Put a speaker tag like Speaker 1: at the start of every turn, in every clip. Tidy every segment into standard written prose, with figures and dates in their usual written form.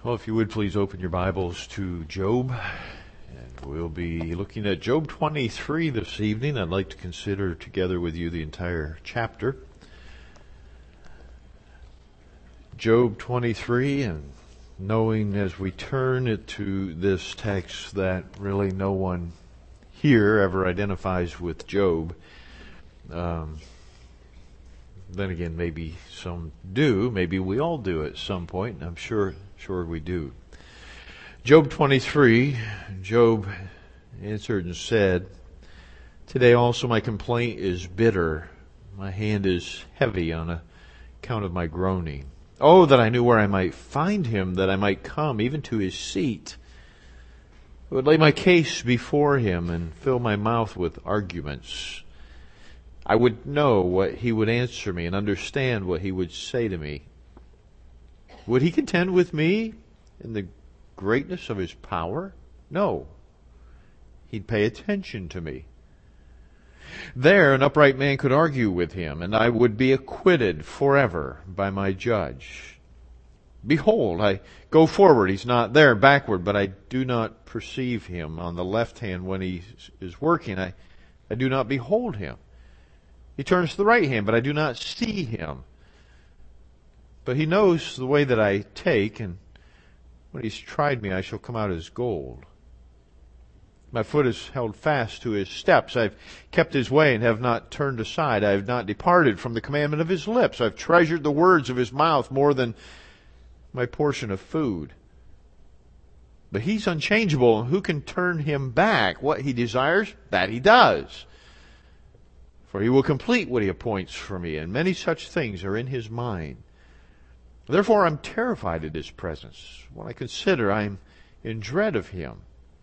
Speaker 1: Well, if you would please open your Bibles to Job, and we'll be looking at Job 23 this evening. I'd like to consider together with you the entire chapter. Job 23, and knowing as we turn it to this text that really no one here ever identifies with Job. Then again, maybe some do. Maybe we all do at some point, and I'm sure we do. Job 23, Job answered and said, "Today also my complaint is bitter. My hand is heavy on account of my groaning. Oh, that I knew where I might find him, that I might come even to his seat. I would lay my case before him and fill my mouth with arguments. I would know what he would answer me and understand what he would say to me. Would he contend with me in the greatness of his power? No. He'd pay attention to me. There an upright man could argue with him, and I would be acquitted forever by my judge. Behold, I go forward, he's not there, backward, but I do not perceive him. On the left hand when he is working, I do not behold him. He turns to the right hand, but I do not see him. But he knows the way that I take, and when he's tried me, I shall come out as gold. My foot is held fast to his steps. I've kept his way and have not turned aside. I have not departed from the commandment of his lips. I've treasured the words of his mouth more than my portion of food. But he's unchangeable, and who can turn him back? What he desires, that he does. For he will complete what he appoints for me, and many such things are in his mind. Therefore I'm terrified at his presence. When I consider, I am in dread of him.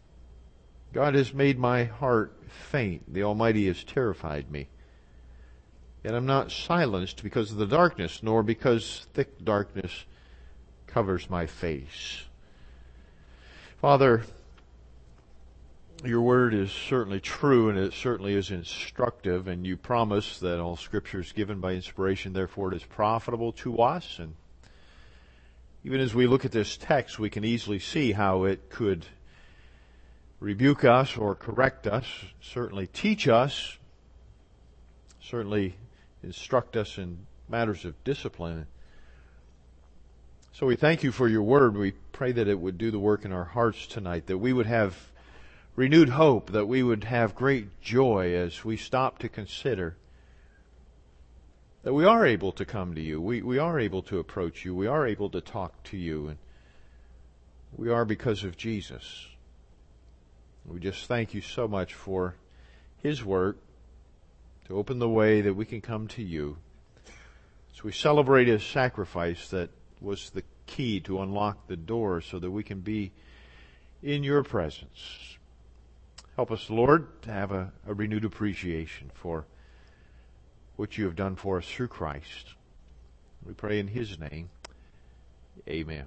Speaker 1: God has made my heart faint. The Almighty has terrified me. Yet I'm not silenced because of the darkness, nor because thick darkness covers my face." Father, your word is certainly true, and it certainly is instructive, and you promise that all Scripture is given by inspiration, therefore it is profitable to us. And even as we look at this text, we can easily see how it could rebuke us or correct us, certainly teach us, certainly instruct us in matters of discipline. So we thank you for your word. We pray that it would do the work in our hearts tonight, that we would have renewed hope, that we would have great joy as we stop to consider that we are able to come to you. We are able to approach you. We are able to talk to you. And we are because of Jesus. We just thank you so much for his work to open the way that we can come to you. So we celebrate his sacrifice that was the key to unlock the door so that we can be in your presence. Help us, Lord, to have a renewed appreciation for what you have done for us through Christ. We pray in his name. Amen.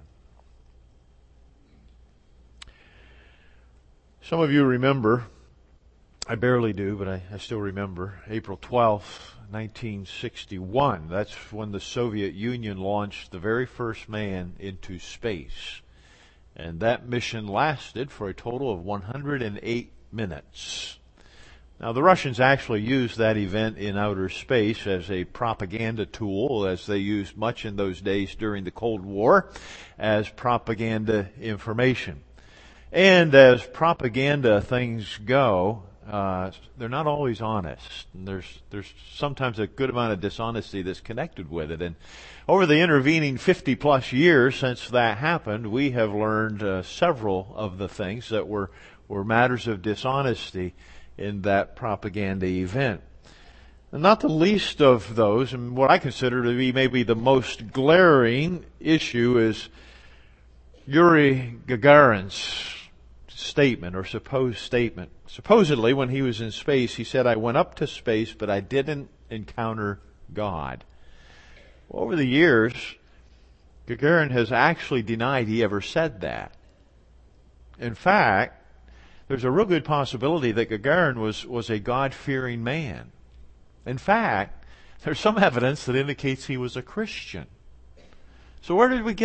Speaker 1: Some of you remember, I barely do, but I still remember, April 12th, 1961. That's when the Soviet Union launched the very first man into space. And that mission lasted for a total of 108 minutes. Now, the Russians actually used that event in outer space as a propaganda tool, as they used much in those days during the Cold War, as propaganda information. And as propaganda things go, they're not always honest. And there's sometimes a good amount of dishonesty that's connected with it. And over the intervening 50 plus years since that happened, we have learned several of the things that were matters of dishonesty in that propaganda event. And not the least of those, and what I consider to be maybe the most glaring issue, is Yuri Gagarin's statement, or supposed statement. Supposedly, when he was in space, he said, "I went up to space, but I didn't encounter God." Well, over the years, Gagarin has actually denied he ever said that. In fact, there's a real good possibility that Gagarin was a God-fearing man. In fact, there's some evidence that indicates he was a Christian. So where did we get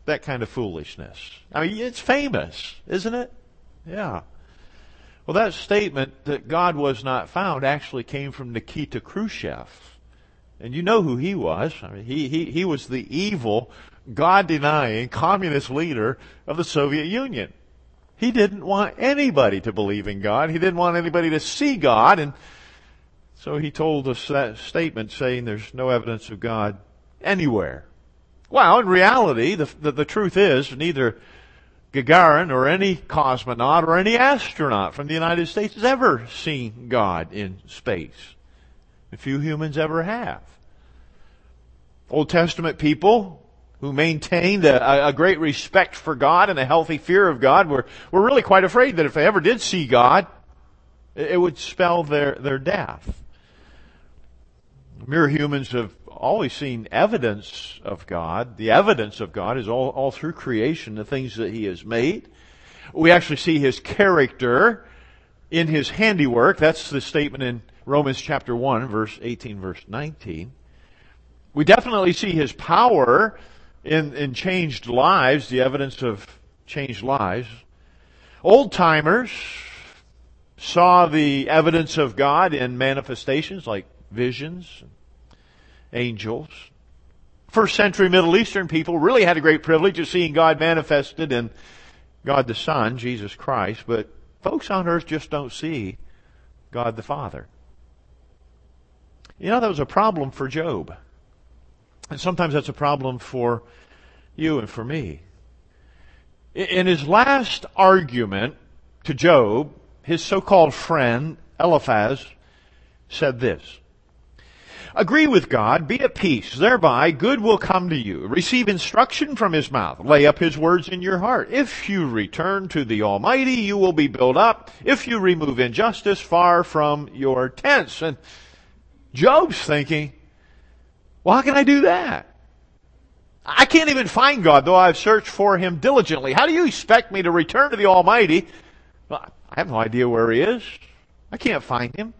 Speaker 1: that kind of foolishness? I mean, it's famous, isn't it? Yeah. Well, that statement that God was not found actually came from Nikita Khrushchev. And you know who he was. I mean, he was the evil, God-denying, communist leader of the Soviet Union. He didn't want anybody to believe in God. He didn't want anybody to see God. And so he told us that statement saying there's no evidence of God anywhere. Well, in reality, the truth is neither Gagarin or any cosmonaut or any astronaut from the United States has ever seen God in space. A few humans ever have. Old Testament people who maintained a great respect for God and a healthy fear of God were really quite afraid that if they ever did see God, it would spell their death. Mere humans have always seen evidence of God. The evidence of God is all through creation, the things that He has made. We actually see His character in His handiwork. That's the statement in Romans chapter 1, verse 18, verse 19. We definitely see His power in changed lives, the evidence of changed lives. Old-timers saw the evidence of God in manifestations like visions, angels. First century Middle Eastern people really had a great privilege of seeing God manifested in God the Son, Jesus Christ, but folks on earth just don't see God the Father. You know, that was a problem for Job. And sometimes that's a problem for you and for me. In his last argument to Job, his so-called friend, Eliphaz, said this: "Agree with God, be at peace. Thereby good will come to you. Receive instruction from His mouth. Lay up His words in your heart. If you return to the Almighty, you will be built up. If you remove injustice far from your tents." And Job's thinking, well, how can I do that? I can't even find God, though I've searched for Him diligently. How do you expect me to return to the Almighty? Well, I have no idea where He is. I can't find Him.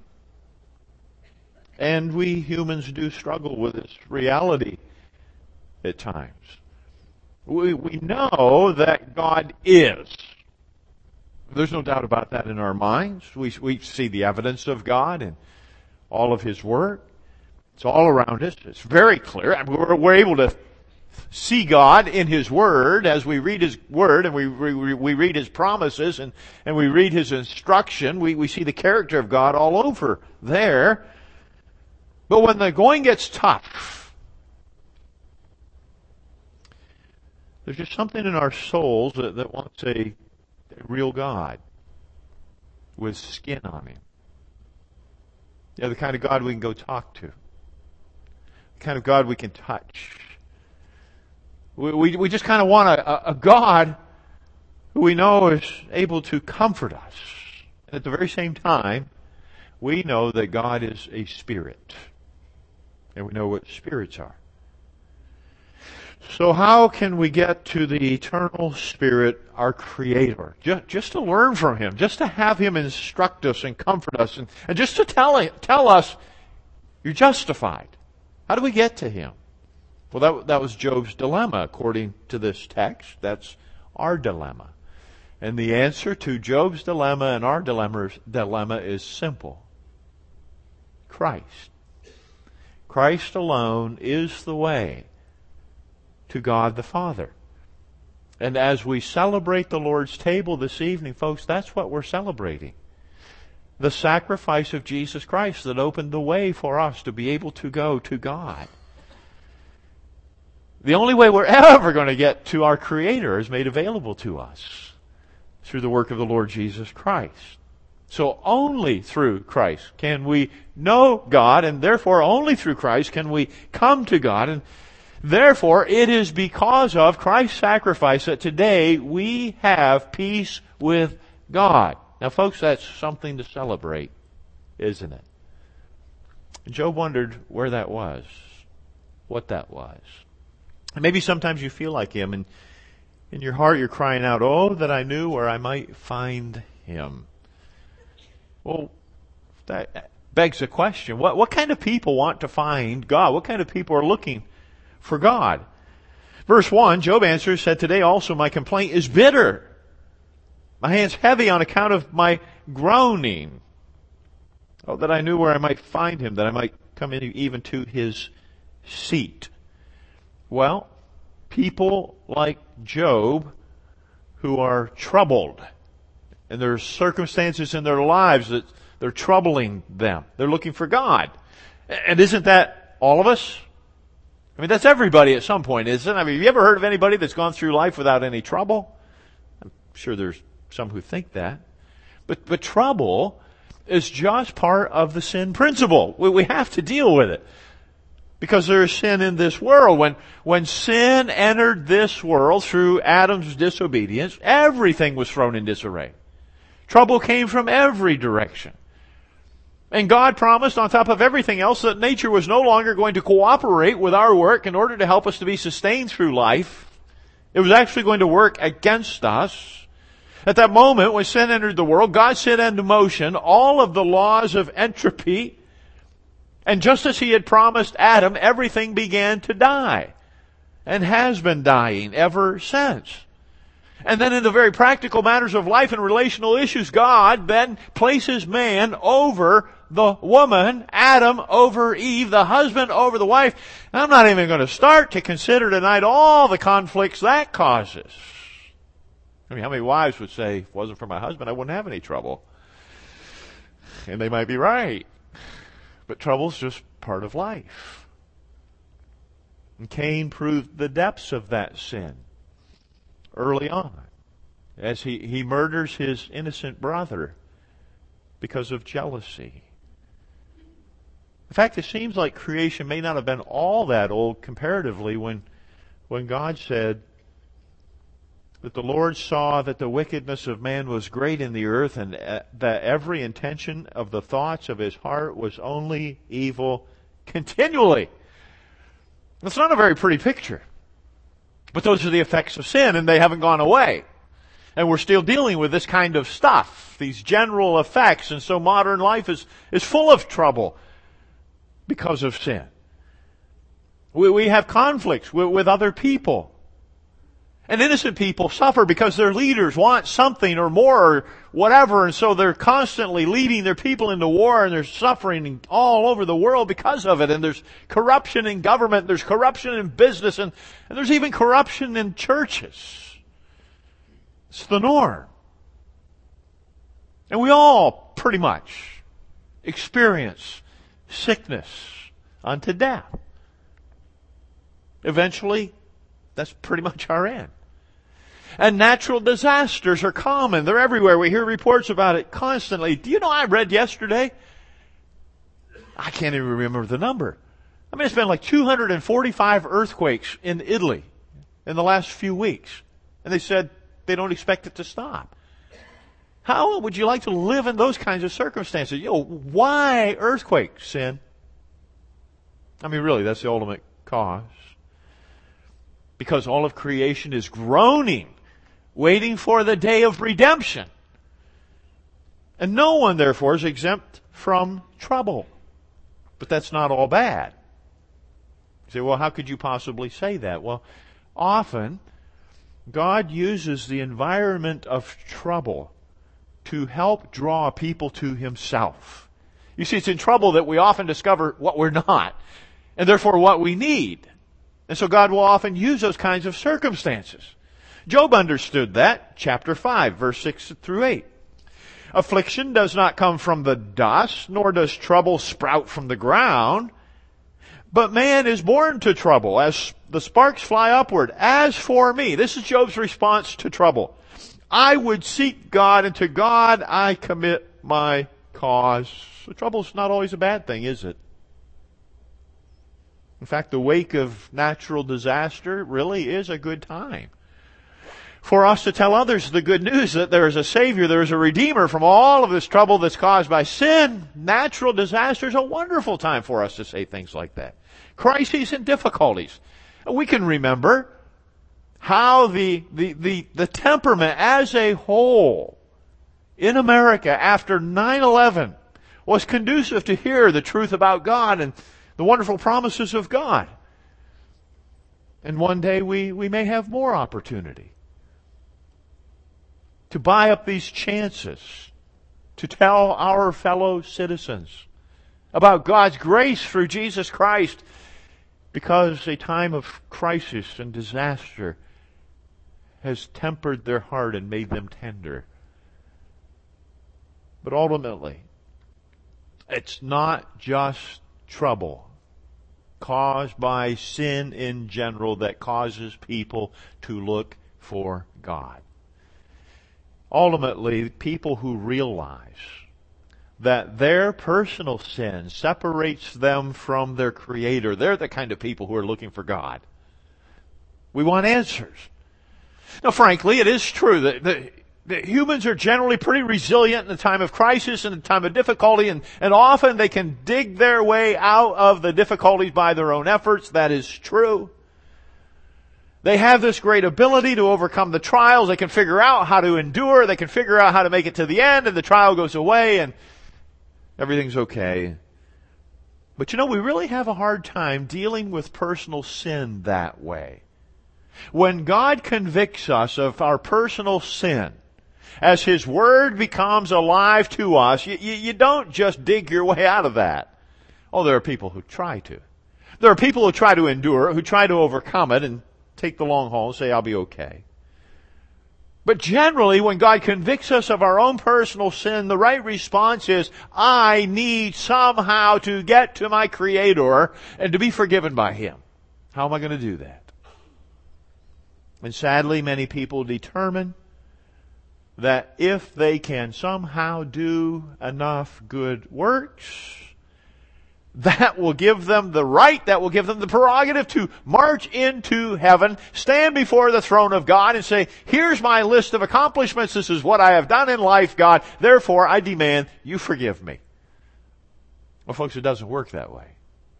Speaker 1: And we humans do struggle with this reality at times. We know that God is. There's no doubt about that in our minds. We see the evidence of God in all of His Word. It's all around us. It's very clear. We're able to see God in His Word as we read His Word and we read His promises and we read His instruction. We see the character of God all over there. But when the going gets tough, there's just something in our souls that wants a real God with skin on Him. Yeah, the kind of God we can go talk to. The kind of God we can touch. We just kind of want a God who we know is able to comfort us. And at the very same time, we know that God is a spirit. And we know what spirits are. So how can we get to the eternal Spirit, our Creator? Just to learn from Him, just to have Him instruct us and comfort us, and just to tell us, you're justified. How do we get to Him? Well, that was Job's dilemma, according to this text. That's our dilemma. And the answer to Job's dilemma and our dilemma is simple. Christ. Christ alone is the way to God the Father. And as we celebrate the Lord's table this evening, folks, that's what we're celebrating. The sacrifice of Jesus Christ that opened the way for us to be able to go to God. The only way we're ever going to get to our Creator is made available to us through the work of the Lord Jesus Christ. So only through Christ can we know God, and therefore only through Christ can we come to God. And therefore it is because of Christ's sacrifice that today we have peace with God. Now folks, that's something to celebrate, isn't it? Job wondered where that was, what that was. And maybe sometimes you feel like him, and in your heart you're crying out, "Oh, that I knew where I might find Him." Well, that begs the question, what kind of people want to find God? What kind of people are looking for God? Verse 1, Job answers, said, "Today also my complaint is bitter. My hand's heavy on account of my groaning. Oh, that I knew where I might find him, that I might come in even to his seat." Well, people like Job who are troubled, and there's circumstances in their lives that they're troubling them. They're looking for God. And isn't that all of us? I mean, that's everybody at some point, isn't it? I mean, have you ever heard of anybody that's gone through life without any trouble? I'm sure there's some who think that. But trouble is just part of the sin principle. We have to deal with it. Because there is sin in this world. When sin entered this world through Adam's disobedience, everything was thrown in disarray. Trouble came from every direction. And God promised, on top of everything else, that nature was no longer going to cooperate with our work in order to help us to be sustained through life. It was actually going to work against us. At that moment, when sin entered the world, God set into motion all of the laws of entropy. And just as He had promised Adam, everything began to die. And has been dying ever since. And then in the very practical matters of life and relational issues, God then places man over the woman, Adam over Eve, the husband over the wife. And I'm not even going to start to consider tonight all the conflicts that causes. I mean, how many wives would say, if it wasn't for my husband, I wouldn't have any trouble? And they might be right. But trouble's just part of life. And Cain proved the depths of that sin early on, as he murders his innocent brother because of jealousy. In fact, it seems like creation may not have been all that old comparatively when God said that the Lord saw that the wickedness of man was great in the earth, and that every intention of the thoughts of his heart was only evil continually. That's not a very pretty picture. But those are the effects of sin, and they haven't gone away. And we're still dealing with this kind of stuff, these general effects. And so modern life is full of trouble because of sin. We have conflicts with other people. And innocent people suffer because their leaders want something or more or whatever, and so they're constantly leading their people into war, and there's suffering all over the world because of it. And there's corruption in government, there's corruption in business, and there's even corruption in churches. It's the norm. And we all pretty much experience sickness unto death. Eventually, that's pretty much our end. And natural disasters are common. They're everywhere. We hear reports about it constantly. Do you know, I read yesterday, I can't even remember the number. I mean, it's been like 245 earthquakes in Italy in the last few weeks. And they said they don't expect it to stop. How would you like to live in those kinds of circumstances? Why earthquakes, sin? I mean, really, that's the ultimate cause. Because all of creation is groaning, waiting for the day of redemption. And no one, therefore, is exempt from trouble. But that's not all bad. You say, well, how could you possibly say that? Well, often, God uses the environment of trouble to help draw people to Himself. You see, it's in trouble that we often discover what we're not, and therefore what we need. And so God will often use those kinds of circumstances. Job understood that, chapter 5, verse 6 through 8. Affliction does not come from the dust, nor does trouble sprout from the ground. But man is born to trouble, as the sparks fly upward. As for me, this is Job's response to trouble. I would seek God, and to God I commit my cause. So trouble's not always a bad thing, is it? In fact, the wake of natural disaster really is a good time for us to tell others the good news that there is a Savior, there is a Redeemer from all of this trouble that's caused by sin. Natural disaster is a wonderful time for us to say things like that. Crises and difficulties. We can remember how the temperament as a whole in America after 9/11 was conducive to hear the truth about God and the wonderful promises of God. And one day we may have more opportunity to buy up these chances to tell our fellow citizens about God's grace through Jesus Christ, because a time of crisis and disaster has tempered their heart and made them tender. But ultimately, it's not just trouble caused by sin in general that causes people to look for God. Ultimately, people who realize that their personal sin separates them from their Creator, they're the kind of people who are looking for God. We want answers. Now, frankly, it is true that humans are generally pretty resilient in the time of crisis and the time of difficulty, and often they can dig their way out of the difficulties by their own efforts. That is true. They have this great ability to overcome the trials. They can figure out how to endure. They can figure out how to make it to the end, and the trial goes away, and everything's okay. But we really have a hard time dealing with personal sin that way. When God convicts us of our personal sin, as His Word becomes alive to us, you don't just dig your way out of that. Oh, there are people who try to. There are people who try to endure, who try to overcome it and take the long haul and say, I'll be okay. But generally, when God convicts us of our own personal sin, the right response is, I need somehow to get to my Creator and to be forgiven by Him. How am I going to do that? And sadly, many people determine that if they can somehow do enough good works, that will give them the right, that will give them the prerogative to march into heaven, stand before the throne of God and say, here's my list of accomplishments, this is what I have done in life, God, therefore I demand you forgive me. Well, folks, it doesn't work that way.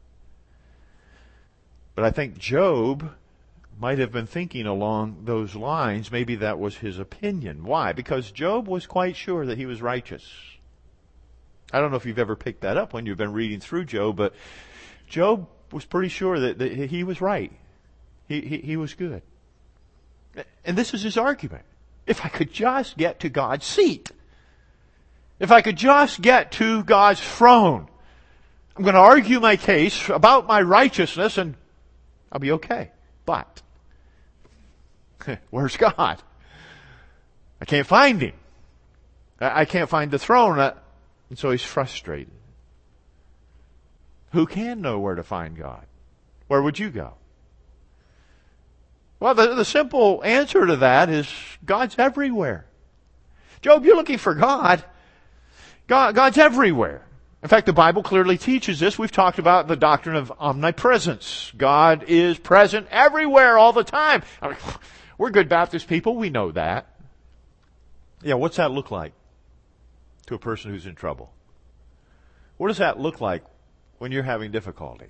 Speaker 1: But I think Job might have been thinking along those lines. Maybe that was his opinion. Why? Because Job was quite sure that he was righteous. I don't know if you've ever picked that up when you've been reading through Job, but Job was pretty sure that he was right. He was good. And this is his argument. If I could just get to God's seat, if I could just get to God's throne, I'm going to argue my case about my righteousness and I'll be okay. But where's God? I can't find Him. I can't find the throne. And so he's frustrated. Who can know where to find God? Where would you go? Well, the simple answer to that is God's everywhere. Job, you're looking for God. God's everywhere. In fact, the Bible clearly teaches this. We've talked about the doctrine of omnipresence. God is present everywhere all the time. I mean, we're good Baptist people. We know that. Yeah, what's that look like to a person who's in trouble? What does that look like when you're having difficulty?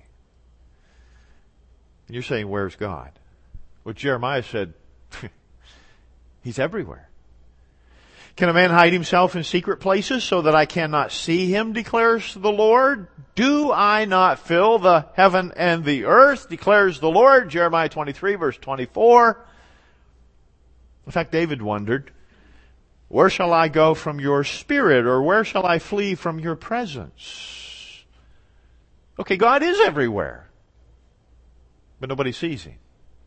Speaker 1: And you're saying, where's God? Well, Jeremiah said, He's everywhere. Can a man hide himself in secret places so that I cannot see him, declares the Lord? Do I not fill the heaven and the earth, declares the Lord? Jeremiah 23, verse 24. In fact, David wondered, where shall I go from your spirit, or where shall I flee from your presence? Okay, God is everywhere, but nobody sees Him.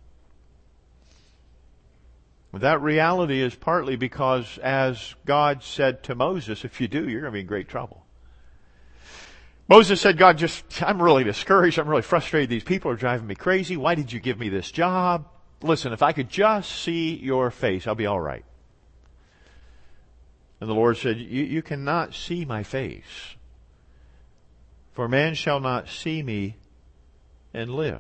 Speaker 1: That reality is partly because, as God said to Moses, if you do, you're going to be in great trouble. Moses said, God, I'm really discouraged. I'm really frustrated. These people are driving me crazy. Why did you give me this job? Listen, if I could just see your face, I'll be all right. And the Lord said, you cannot see my face, for man shall not see me and live.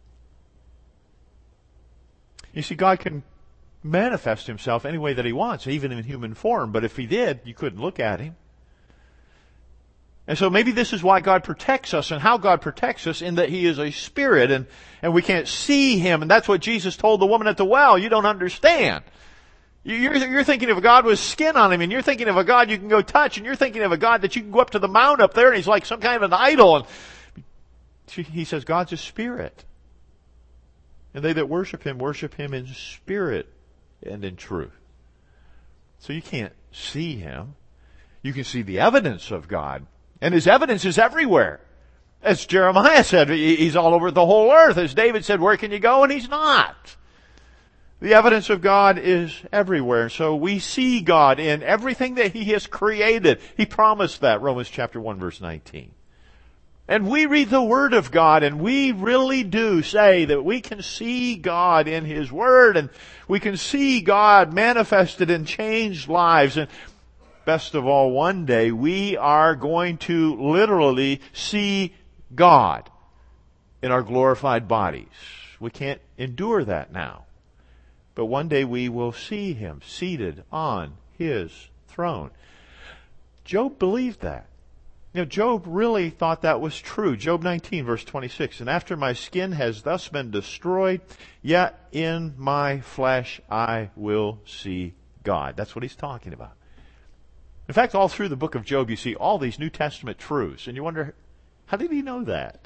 Speaker 1: You see, God can manifest Himself any way that He wants, even in human form. But if He did, you couldn't look at Him. And so maybe this is why God protects us, and how God protects us, in that He is a spirit and we can't see Him. And that's what Jesus told the woman at the well. You don't understand. You're thinking of a God with skin on Him, and you're thinking of a God you can go touch, and you're thinking of a God that you can go up to the mount up there and He's like some kind of an idol. And He says God's a spirit. And they that worship Him in spirit and in truth. So you can't see Him. You can see the evidence of God. And His evidence is everywhere. As Jeremiah said, He's all over the whole earth. As David said, where can you go? And He's not. The evidence of God is everywhere. So we see God in everything that He has created. He promised that, Romans chapter 1 verse 19. And we read the Word of God, and we really do say that we can see God in His Word, and we can see God manifested in changed lives. And best of all, one day we are going to literally see God in our glorified bodies. We can't endure that now. But one day we will see Him seated on His throne. Job believed that. Job really thought that was true. Job 19 verse 26, and after my skin has thus been destroyed, yet in my flesh I will see God. That's what he's talking about. In fact, all through the book of Job you see all these New Testament truths, and you wonder, how did he know that?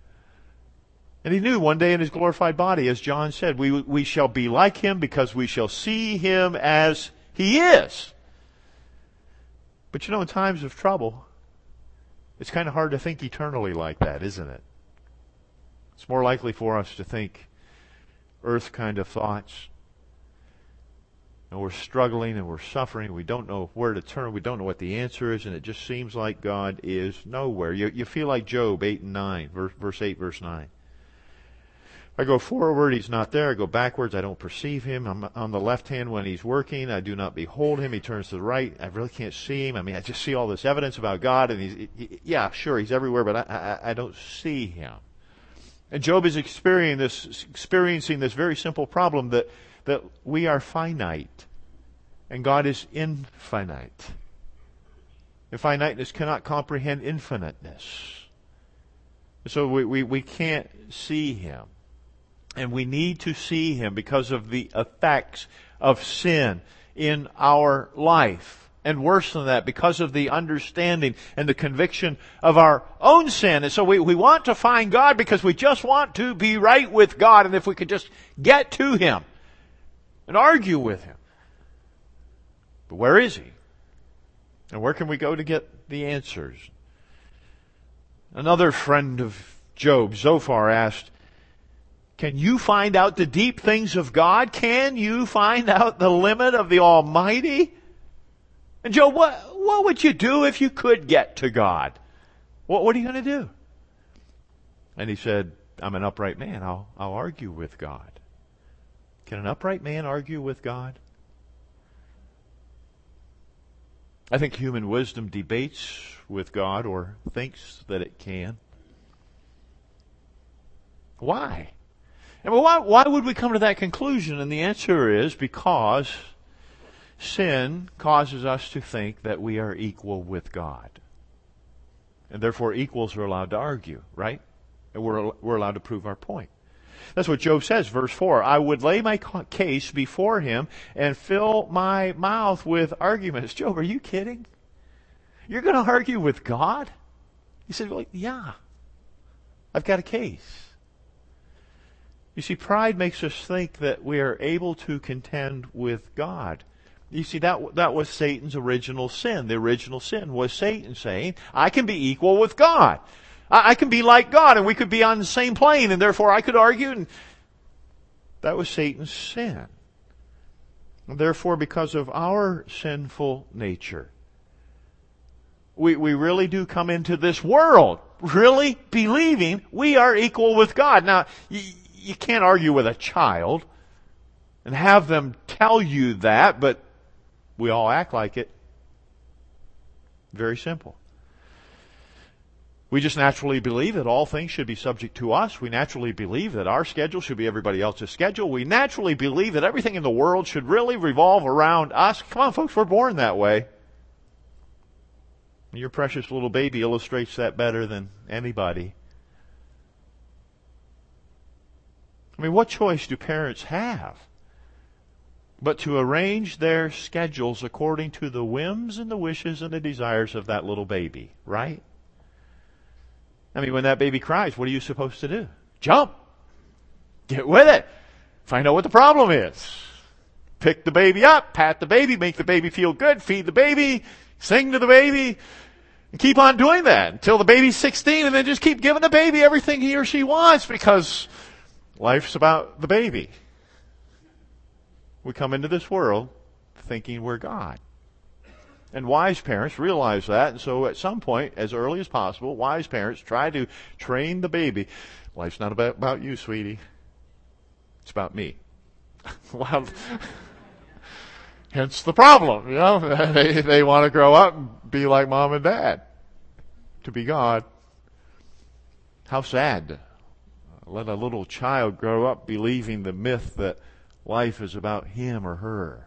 Speaker 1: And he knew one day in his glorified body, as John said, we shall be like Him because we shall see Him as He is. But in times of trouble, it's kind of hard to think eternally like that, isn't it? It's more likely for us to think earth kind of thoughts. And we're struggling and we're suffering. We don't know where to turn. We don't know what the answer is. And it just seems like God is nowhere. You feel like Job 8 and 9, verse 8, verse 9. I go forward, He's not there. I go backwards, I don't perceive Him. I'm on the left hand when He's working. I do not behold Him. He turns to the right. I really can't see Him. I just see all this evidence about God, and yeah, sure, He's everywhere, but I don't see Him. And Job is experiencing this very simple problem that we are finite, and God is infinite. And finiteness cannot comprehend infiniteness. So we can't see Him. And we need to see Him because of the effects of sin in our life. And worse than that, because of the understanding and the conviction of our own sin. And so we want to find God because we just want to be right with God. And if we could just get to Him and argue with Him. But where is He? And where can we go to get the answers? Another friend of Job, Zophar, asked, can you find out the deep things of God? Can you find out the limit of the Almighty? And Job, what would you do if you could get to God? What are you going to do? And he said, I'm an upright man. I'll argue with God. Can an upright man argue with God? I think human wisdom debates with God or thinks that it can. Why? And why would we come to that conclusion? And the answer is because sin causes us to think that we are equal with God. And therefore equals are allowed to argue, right? And we're allowed to prove our point. That's what Job says, verse 4. I would lay my case before Him and fill my mouth with arguments. Job, are you kidding? You're going to argue with God? He said, well, yeah. I've got a case. You see, pride makes us think that we are able to contend with God. You see, that was Satan's original sin. The original sin was Satan saying, I can be equal with God. I can be like God, and we could be on the same plane, and therefore I could argue. And that was Satan's sin. And therefore, because of our sinful nature, we really do come into this world really believing we are equal with God. Now, you can't argue with a child and have them tell you that, but we all act like it. Very simple. We just naturally believe that all things should be subject to us. We naturally believe that our schedule should be everybody else's schedule. We naturally believe that everything in the world should really revolve around us. Come on, folks, we're born that way. Your precious little baby illustrates that better than anybody. I mean, what choice do parents have but to arrange their schedules according to the whims and the wishes and the desires of that little baby, right? I mean, when that baby cries, what are you supposed to do? Jump!
Speaker 2: Get with it. Find out what the problem is. Pick the baby up, pat the baby, make the baby feel good, feed the baby, sing to the baby, and keep on doing that until the baby's 16, and then just keep giving the baby everything he or she wants, because life's about the baby. We come into this world thinking we're God. And wise parents realize that, and so at some point, as early as possible, wise parents try to train the baby. Life's not about you, sweetie. It's about me. Well, hence the problem, They want to grow up and be like mom and dad, to be God. How sad. Let a little child grow up believing the myth that life is about him or her.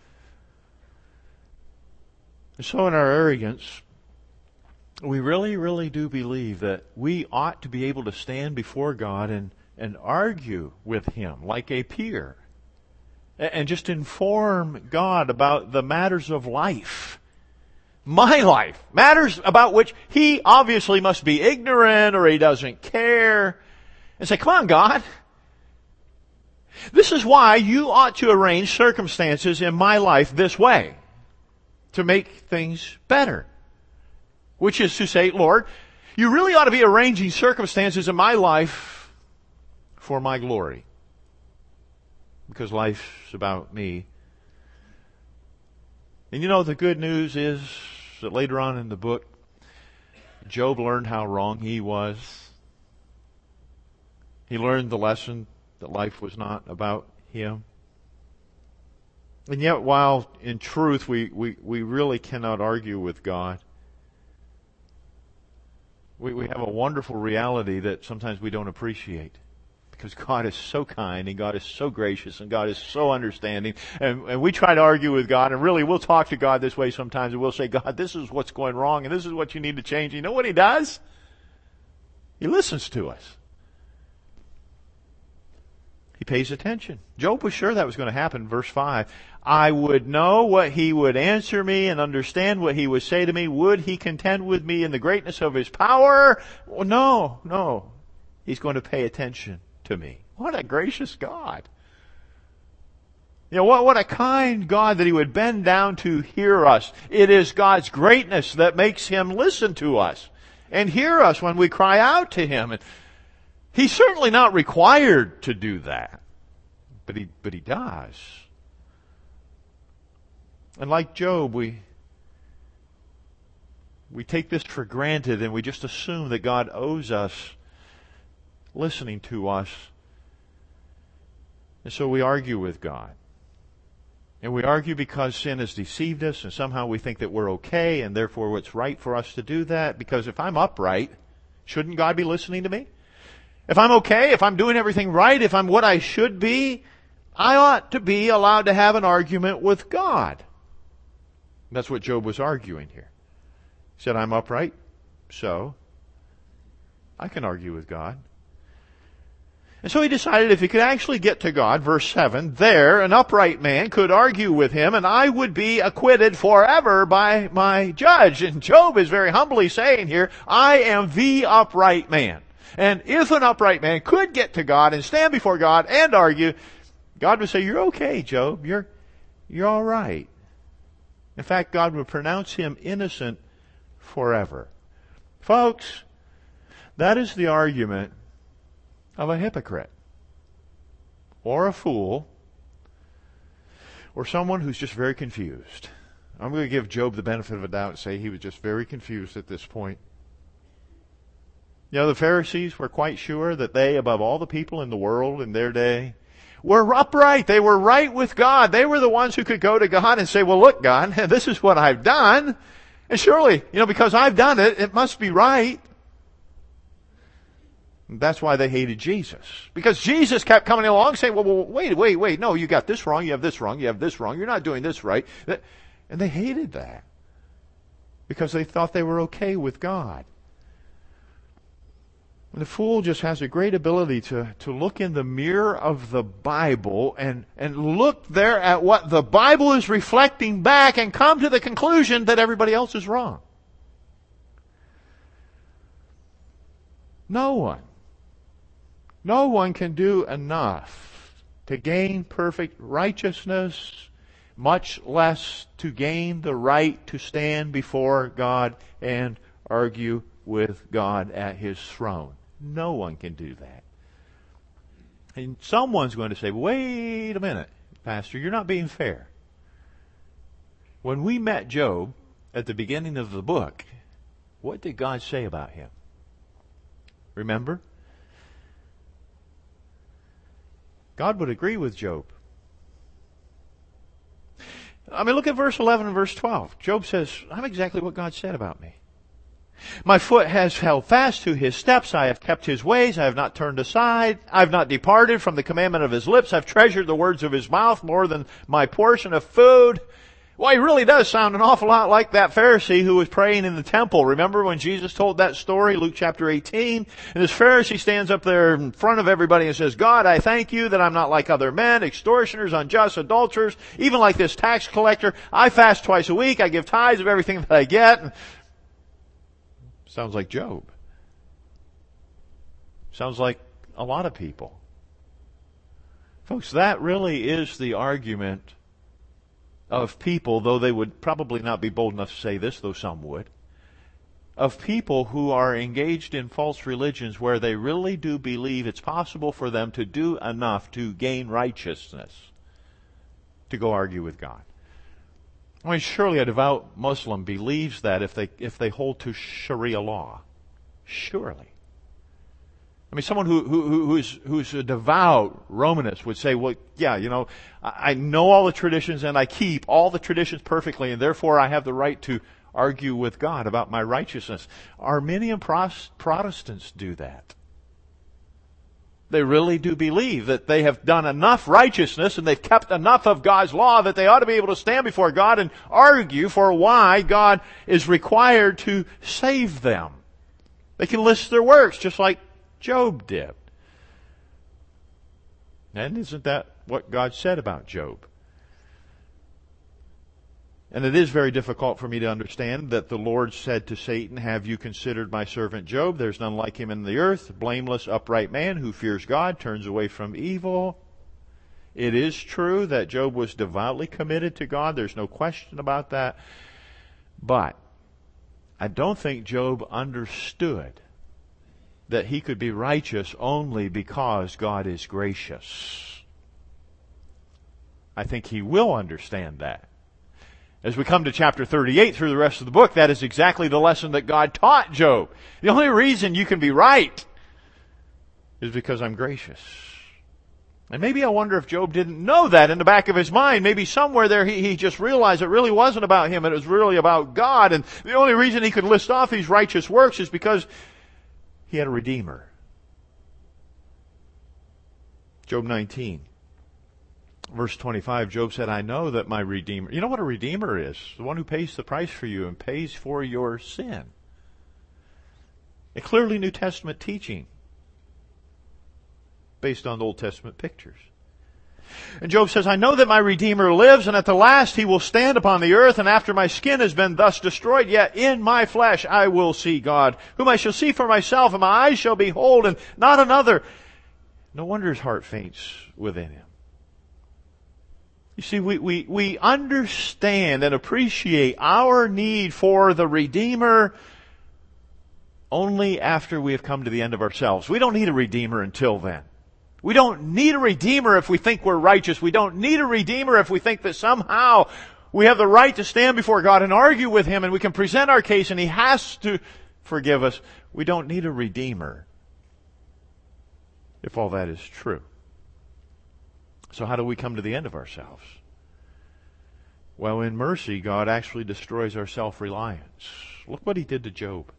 Speaker 2: And so in our arrogance, we really, really do believe that we ought to be able to stand before God and argue with Him like a peer. And just inform God about the matters of life. My life. Matters about which He obviously must be ignorant or He doesn't care. And say, come on, God. This is why you ought to arrange circumstances in my life this way, to make things better. Which is to say, Lord, you really ought to be arranging circumstances in my life for my glory. Because life's about me. And the good news is that later on in the book, Job learned how wrong he was. He learned the lesson that life was not about him. And yet, while in truth we really cannot argue with God, we have a wonderful reality that sometimes we don't appreciate. Because God is so kind, and God is so gracious, and God is so understanding. And we try to argue with God, and really we'll talk to God this way sometimes, and we'll say, God, this is what's going wrong, and this is what you need to change. You know what He does? He listens to us. He pays attention. Job was sure that was going to happen. Verse 5, I would know what He would answer me and understand what He would say to me. Would He contend with me in the greatness of His power? Well, no. He's going to pay attention to me. What a gracious God. What a kind God that He would bend down to hear us. It is God's greatness that makes Him listen to us and hear us when we cry out to Him. And He's certainly not required to do that, but He does. And like Job, we take this for granted, and we just assume that God owes us listening to us. And so we argue with God. And we argue because sin has deceived us, and somehow we think that we're okay, and therefore it's right for us to do that. Because if I'm upright, shouldn't God be listening to me? If I'm okay, if I'm doing everything right, if I'm what I should be, I ought to be allowed to have an argument with God. That's what Job was arguing here. He said, I'm upright, so I can argue with God. And so he decided if he could actually get to God, verse 7, there an upright man could argue with him, and I would be acquitted forever by my judge. And Job is very humbly saying here, I am the upright man. And if an upright man could get to God and stand before God and argue, God would say, you're okay, Job. You're all right. In fact, God would pronounce him innocent forever. Folks, that is the argument of a hypocrite or a fool or someone who's just very confused. I'm going to give Job the benefit of a doubt and say he was just very confused at this point. The Pharisees were quite sure that they, above all the people in the world in their day, were upright. They were right with God. They were the ones who could go to God and say, well, look, God, this is what I've done. And surely, because I've done it, it must be right. That's why they hated Jesus. Because Jesus kept coming along saying, well, wait. No, you got this wrong. You have this wrong. You have this wrong. You're not doing this right. And they hated that. Because they thought they were okay with God. And the fool just has a great ability to look in the mirror of the Bible and look there at what the Bible is reflecting back and come to the conclusion that everybody else is wrong. No one No one can do enough to gain perfect righteousness, much less to gain the right to stand before God and argue with God at His throne. No one can do that. And someone's going to say, wait a minute, Pastor, you're not being fair. When we met Job at the beginning of the book, what did God say about him? Remember? God would agree with Job. I mean, look at verse 11 and verse 12. Job says, I'm exactly what God said about me. My foot has held fast to His steps. I have kept His ways. I have not turned aside. I have not departed from the commandment of His lips. I've treasured the words of His mouth more than my portion of food. Well, he really does sound an awful lot like that Pharisee who was praying in the temple. Remember when Jesus told that story, Luke chapter 18? And this Pharisee stands up there in front of everybody and says, God, I thank you that I'm not like other men, extortioners, unjust, adulterers, even like this tax collector. I fast twice a week. I give tithes of everything that I get. Sounds like Job. Sounds like a lot of people. Folks, that really is the argument of people, though they would probably not be bold enough to say this, though some would, of people who are engaged in false religions where they really do believe it's possible for them to do enough to gain righteousness to go argue with God. I mean, surely a devout Muslim believes that if they hold to Sharia law. Surely. I mean, someone who's a devout Romanist would say, well, yeah, I know all the traditions and I keep all the traditions perfectly, and therefore I have the right to argue with God about my righteousness. Arminian Protestants do that. They really do believe that they have done enough righteousness and they've kept enough of God's law that they ought to be able to stand before God and argue for why God is required to save them. They can list their works just like Job did. And isn't that what God said about Job? And it is very difficult for me to understand that the Lord said to Satan, have you considered my servant Job? There's none like him in the earth, blameless, upright man who fears God, turns away from evil. It is true that Job was devoutly committed to God. There's no question about that. But I don't think Job understood that he could be righteous only because God is gracious. I think he will understand that. As we come to chapter 38 through the rest of the book, that is exactly the lesson that God taught Job. The only reason you can be right is because I'm gracious. And maybe I wonder if Job didn't know that in the back of his mind. Maybe somewhere there he just realized it really wasn't about him, it was really about God. And the only reason he could list off these righteous works is because he had a Redeemer. Job 19, verse 25, Job said, I know that my Redeemer... You know what a Redeemer is? The one who pays the price for you and pays for your sin. A clearly New Testament teaching based on the Old Testament pictures. And Job says, I know that my Redeemer lives, and at the last he will stand upon the earth, and after my skin has been thus destroyed, yet in my flesh I will see God, whom I shall see for myself, and my eyes shall behold, and not another. No wonder his heart faints within him. You see, we understand and appreciate our need for the Redeemer only after we have come to the end of ourselves. We don't need a Redeemer until then. We don't need a Redeemer if we think we're righteous. We don't need a Redeemer if we think that somehow we have the right to stand before God and argue with Him and we can present our case and He has to forgive us. We don't need a Redeemer if all that is true. So how do we come to the end of ourselves? Well, in mercy, God actually destroys our self-reliance. Look what He did to Job.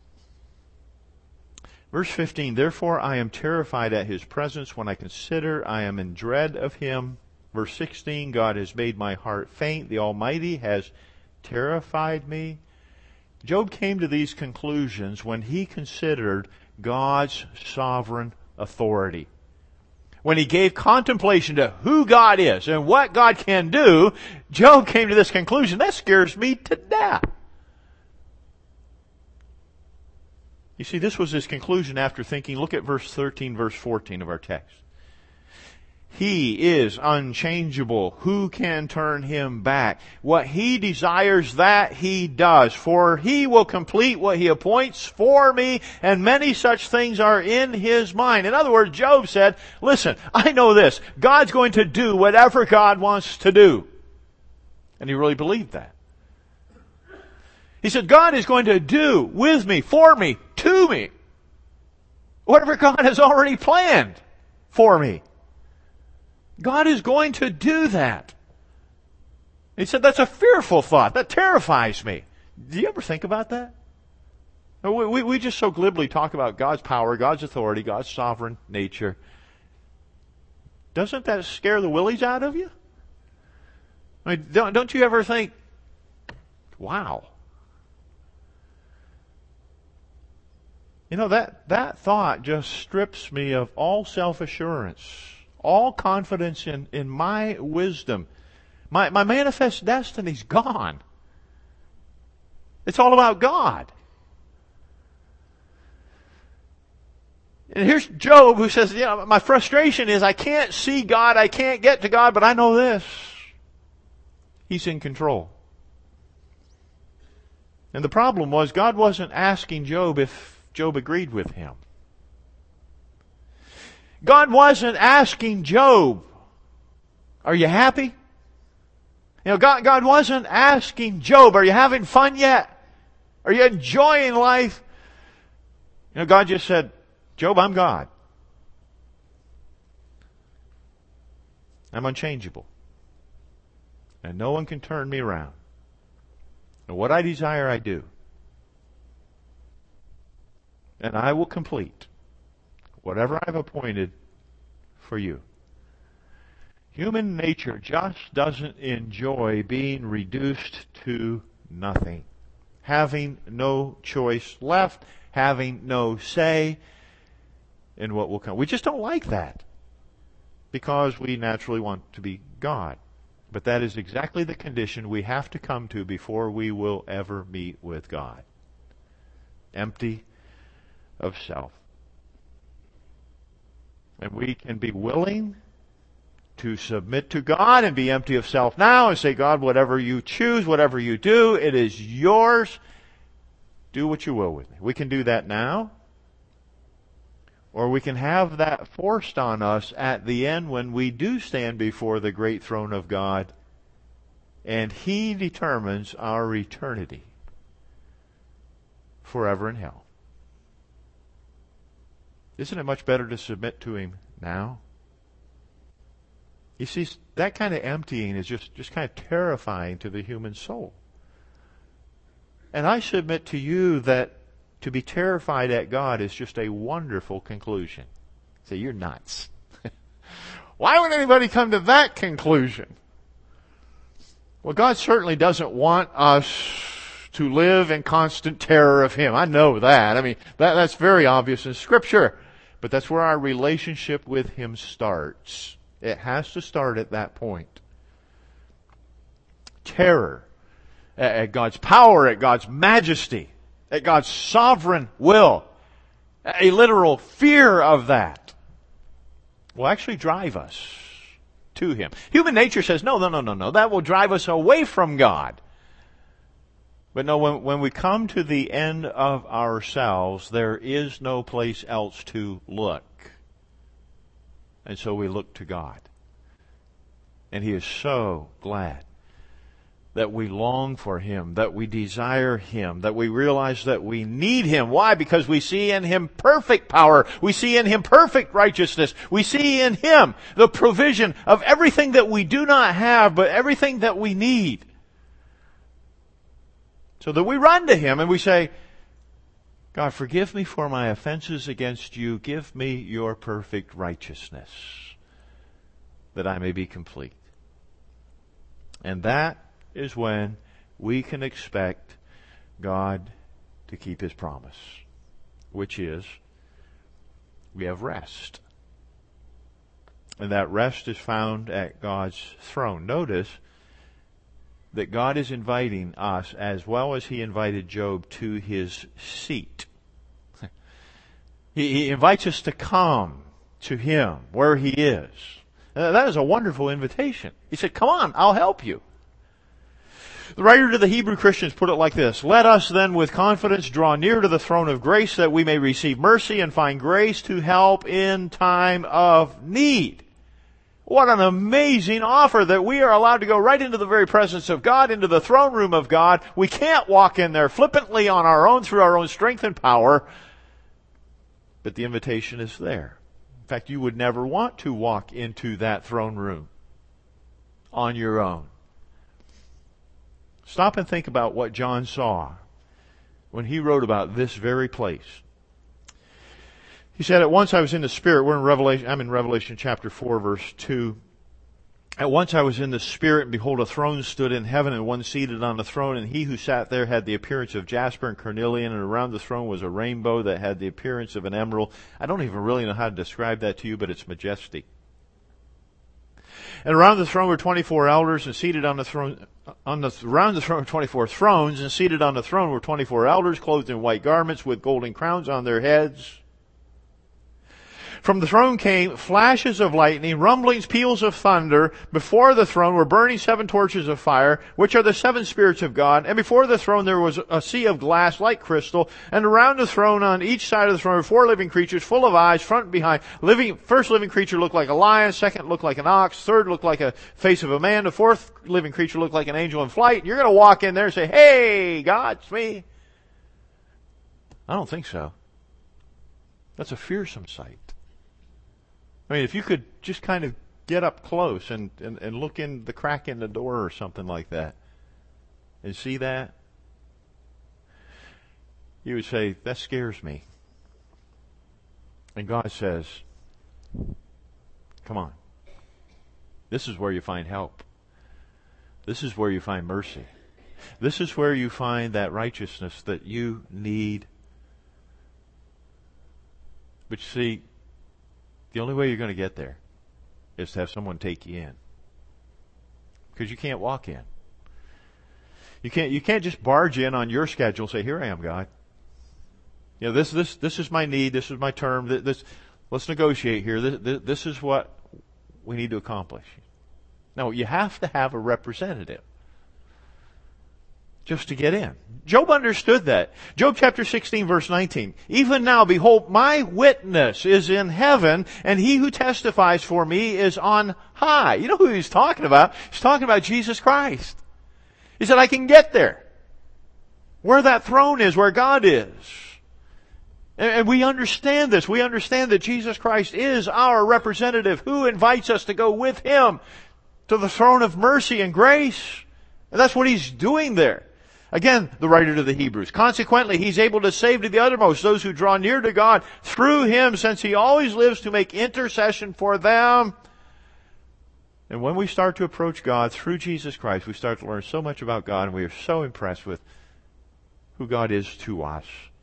Speaker 2: Verse 15, therefore I am terrified at His presence when I consider I am in dread of Him. Verse 16, God has made my heart faint. The Almighty has terrified me. Job came to these conclusions when he considered God's sovereign authority. When he gave contemplation to who God is and what God can do, Job came to this conclusion, that scares me to death. You see, this was his conclusion after thinking. Look at verse 13, verse 14 of our text. He is unchangeable. Who can turn him back? What he desires, that he does. For he will complete what he appoints for me, and many such things are in his mind. In other words, Job said, listen, I know this. God's going to do whatever God wants to do. And he really believed that. He said, God is going to do with me, for me, to me, whatever God has already planned for me. God is going to do that. He said, that's a fearful thought. That terrifies me. Do you ever think about that? We just so glibly talk about God's power, God's authority, God's sovereign nature. Doesn't that scare the willies out of you? I mean, don't you ever think, wow. You know, that thought just strips me of all self-assurance, all confidence in my wisdom. My manifest destiny's gone. It's all about God. And here's Job who says, my frustration is I can't see God, I can't get to God, but I know this. He's in control. And the problem was God wasn't asking Job if Job agreed with him. God wasn't asking Job, are you happy? God wasn't asking Job, are you having fun yet? Are you enjoying life? God just said, Job, I'm God. I'm unchangeable. And no one can turn me around. And what I desire, I do. And I will complete whatever I've appointed for you. Human nature just doesn't enjoy being reduced to nothing. Having no choice left, having no say in what will come. We just don't like that because we naturally want to be God. But that is exactly the condition we have to come to before we will ever meet with God. Empty of self. And we can be willing to submit to God and be empty of self now and say, God, whatever you choose, whatever you do, it is yours. Do what you will with me. We can do that now. Or we can have that forced on us at the end when we do stand before the great throne of God and He determines our eternity forever in hell. Isn't it much better to submit to Him now? You see, that kind of emptying is just kind of terrifying to the human soul. And I submit to you that to be terrified at God is just a wonderful conclusion. Say, you're nuts. Why would anybody come to that conclusion? Well, God certainly doesn't want us to live in constant terror of Him. I know that. I mean, that's very obvious in Scripture. But that's where our relationship with Him starts. It has to start at that point. Terror at God's power, at God's majesty, at God's sovereign will. A literal fear of that will actually drive us to Him. Human nature says, no, that will drive us away from God. But no, when we come to the end of ourselves, there is no place else to look. And so we look to God. And He is so glad that we long for Him, that we desire Him, that we realize that we need Him. Why? Because we see in Him perfect power. We see in Him perfect righteousness. We see in Him the provision of everything that we do not have, but everything that we need. So that we run to Him and we say, God, forgive me for my offenses against you. Give me your perfect righteousness that I may be complete. And that is when we can expect God to keep His promise, which is we have rest. And that rest is found at God's throne. Notice that God is inviting us, as well as He invited Job, to His seat. He invites us to come to Him where He is. That is a wonderful invitation. He said, come on, I'll help you. The writer to the Hebrew Christians put it like this: let us then with confidence draw near to the throne of grace that we may receive mercy and find grace to help in time of need. What an amazing offer that we are allowed to go right into the very presence of God, into the throne room of God. We can't walk in there flippantly on our own through our own strength and power, but the invitation is there. In fact, you would never want to walk into that throne room on your own. Stop and think about what John saw when he wrote about this very place. He said, at once I was in the Spirit. I'm in Revelation chapter 4, verse 2. At once I was in the Spirit, and behold, a throne stood in heaven, and one seated on the throne, and he who sat there had the appearance of jasper and carnelian, and around the throne was a rainbow that had the appearance of an emerald. I don't even really know how to describe that to you, but it's majestic. And around the throne were 24 elders, and seated on the throne, around the throne were 24 thrones, and seated on the throne were 24 elders, clothed in white garments, with golden crowns on their heads. From the throne came flashes of lightning, rumblings, peals of thunder. Before the throne were burning 7 torches of fire, which are the 7 spirits of God. And before the throne there was a sea of glass like crystal. And around the throne, on each side of the throne, were 4 living creatures, full of eyes, front and behind. First living creature looked like a lion. Second looked like an ox. Third looked like a face of a man. The fourth living creature looked like an angel in flight. And you're going to walk in there and say, "Hey, God, it's me." I don't think so. That's a fearsome sight. I mean, if you could just kind of get up close and look in the crack in the door or something like that and see that, you would say, that scares me. And God says, come on. This is where you find help. This is where you find mercy. This is where you find that righteousness that you need. But you see, the only way you're going to get there is to have someone take you in. Because you can't walk in. You can't just barge in on your schedule and say, "Here I am, God. You know, this is my need, this is my term, let's negotiate here. This is what we need to accomplish." No, you have to have a representative just to get in. Job understood that. Job chapter 16 verse 19. Even now, behold, my witness is in heaven, and he who testifies for me is on high. You know who he's talking about? He's talking about Jesus Christ. He said, I can get there. Where that throne is, where God is. And we understand this. We understand that Jesus Christ is our representative who invites us to go with Him to the throne of mercy and grace. And that's what He's doing there. Again, the writer to the Hebrews. Consequently, He's able to save to the uttermost those who draw near to God through Him, since He always lives to make intercession for them. And when we start to approach God through Jesus Christ, we start to learn so much about God, and we are so impressed with who God is to us.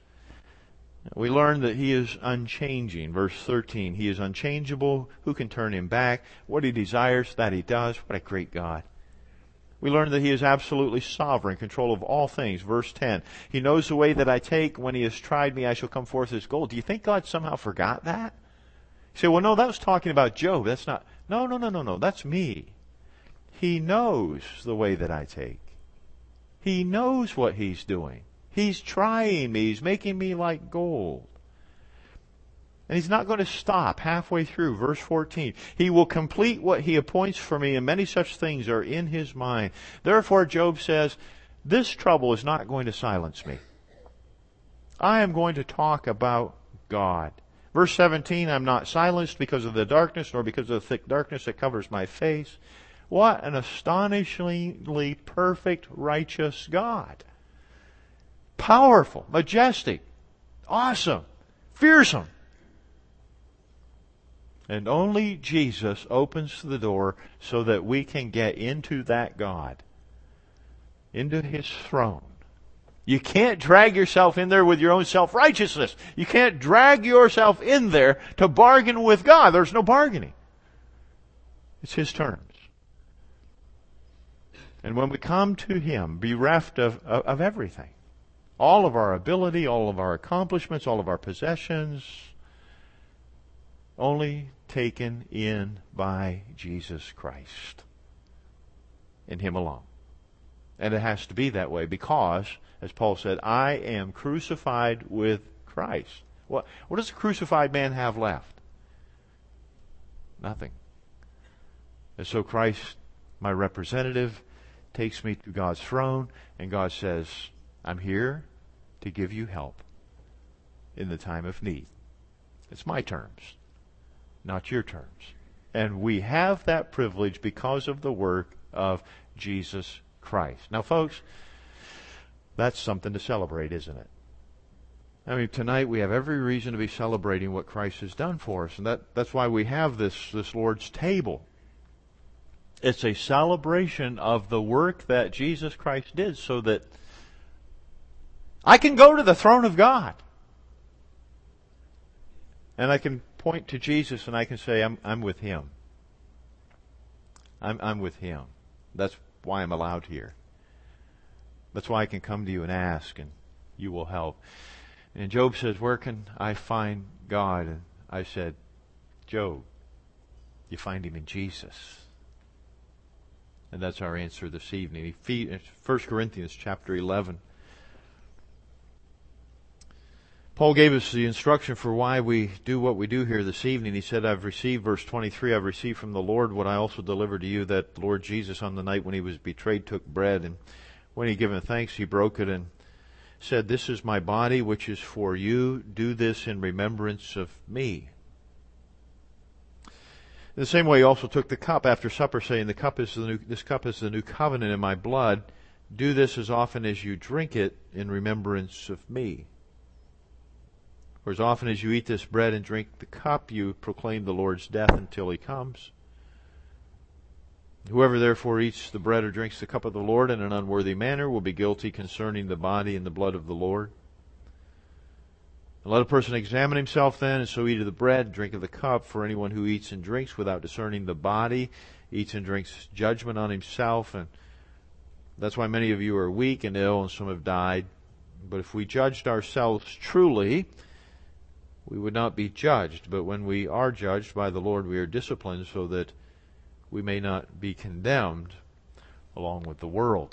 Speaker 2: We learn that He is unchanging. Verse 13, He is unchangeable. Who can turn Him back? What He desires, that He does. What a great God. We learn that He is absolutely sovereign, control of all things. Verse 10, He knows the way that I take. When He has tried me, I shall come forth as gold. Do you think God somehow forgot that? You say, well, no, that was talking about Job. That's not. No. That's me. He knows the way that I take. He knows what He's doing. He's trying me. He's making me like gold. And He's not going to stop halfway through. Verse 14. He will complete what He appoints for me, and many such things are in His mind. Therefore, Job says, this trouble is not going to silence me. I am going to talk about God. Verse 17, I'm not silenced because of the darkness, nor because of the thick darkness that covers my face. What an astonishingly perfect, righteous God. Powerful, majestic, awesome, fearsome. And only Jesus opens the door so that we can get into that God, into His throne. You can't drag yourself in there with your own self-righteousness. You can't drag yourself in there to bargain with God. There's no bargaining. It's His terms. And when we come to Him, bereft of everything, all of our ability, all of our accomplishments, all of our possessions, only taken in by Jesus Christ. In Him alone. And it has to be that way because, as Paul said, I am crucified with Christ. What does a crucified man have left? Nothing. And so Christ, my representative, takes me to God's throne, and God says, I'm here to give you help in the time of need. It's my terms, not your terms. And we have that privilege because of the work of Jesus Christ. Now, folks, that's something to celebrate, isn't it? I mean, tonight we have every reason to be celebrating what Christ has done for us. And that's why we have this Lord's table. It's a celebration of the work that Jesus Christ did so that I can go to the throne of God. And I can point to Jesus and I can say, I'm with Him. I'm with Him. That's why I'm allowed here. That's why I can come to you and ask and you will help. And Job says, where can I find God? And I said, Job, you find Him in Jesus. And that's our answer this evening. 1 Corinthians chapter 11. Paul gave us the instruction for why we do what we do here this evening. He said, I've received, verse 23, I've received from the Lord what I also delivered to you, that the Lord Jesus on the night when He was betrayed took bread, and when He had given thanks, He broke it and said, this is my body which is for you. Do this in remembrance of me. In the same way, He also took the cup after supper, saying, this cup is the new covenant in my blood. Do this as often as you drink it in remembrance of me. For as often as you eat this bread and drink the cup, you proclaim the Lord's death until He comes. Whoever therefore eats the bread or drinks the cup of the Lord in an unworthy manner will be guilty concerning the body and the blood of the Lord. And let a person examine himself then, and so eat of the bread, drink of the cup. For anyone who eats and drinks without discerning the body eats and drinks judgment on himself. And that's why many of you are weak and ill, and some have died. But if we judged ourselves truly, we would not be judged. But when we are judged by the Lord, we are disciplined so that we may not be condemned along with the world.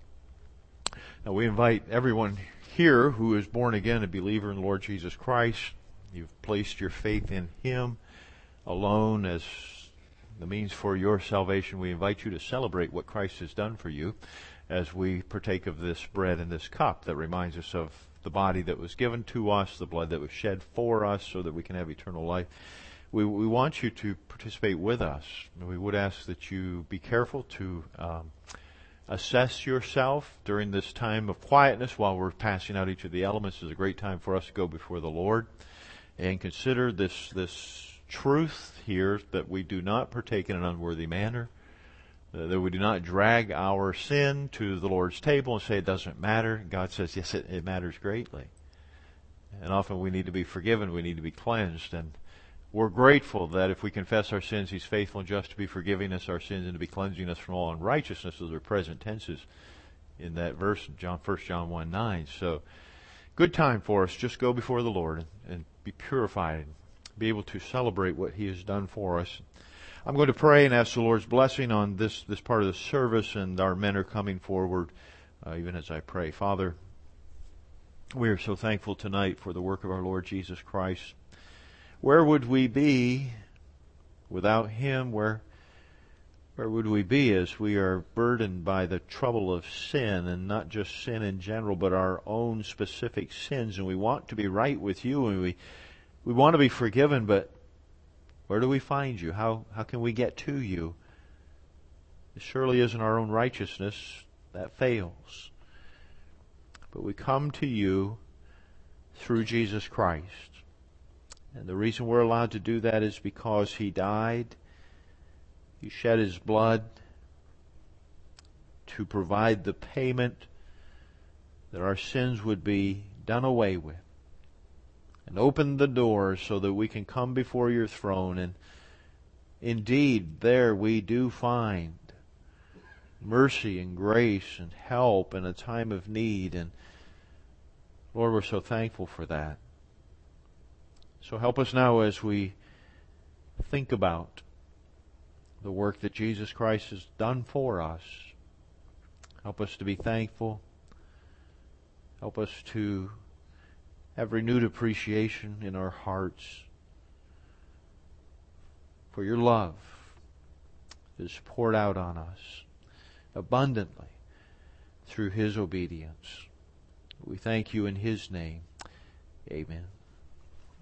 Speaker 2: Now we invite everyone here who is born again, a believer in the Lord Jesus Christ. You've placed your faith in Him alone as the means for your salvation. We invite you to celebrate what Christ has done for you as we partake of this bread and this cup that reminds us of the body that was given to us, the blood that was shed for us so that we can have eternal life. We want you to participate with us. We would ask that you be careful to assess yourself during this time of quietness while we're passing out each of the elements. It's a great time for us to go before the Lord and consider this truth here that we do not partake in an unworthy manner, that we do not drag our sin to the Lord's table and say it doesn't matter. God says, yes, it matters greatly. And often we need to be forgiven, we need to be cleansed, and we're grateful that if we confess our sins, He's faithful and just to be forgiving us our sins and to be cleansing us from all unrighteousness. Those are present tenses in that verse, 1 John 1:9. So, good time for us. Just go before the Lord and be purified and be able to celebrate what He has done for us. I'm going to pray and ask the Lord's blessing on this part of the service, and our men are coming forward even as I pray. Father, we are so thankful tonight for the work of our Lord Jesus Christ. Where would we be without Him? Where would we be as we are burdened by the trouble of sin, and not just sin in general, but our own specific sins, and we want to be right with You, and we want to be forgiven, but where do we find You? How can we get to You? It surely isn't our own righteousness. That fails. But we come to You through Jesus Christ. And the reason we're allowed to do that is because He died. He shed His blood to provide the payment that our sins would be done away with, and open the door so that we can come before Your throne. And indeed, there we do find mercy and grace and help in a time of need. And Lord, we're so thankful for that. So help us now as we think about the work that Jesus Christ has done for us. Help us to be thankful. Help us to have renewed appreciation in our hearts for your love that is poured out on us abundantly through His obedience. We thank you in His name. Amen.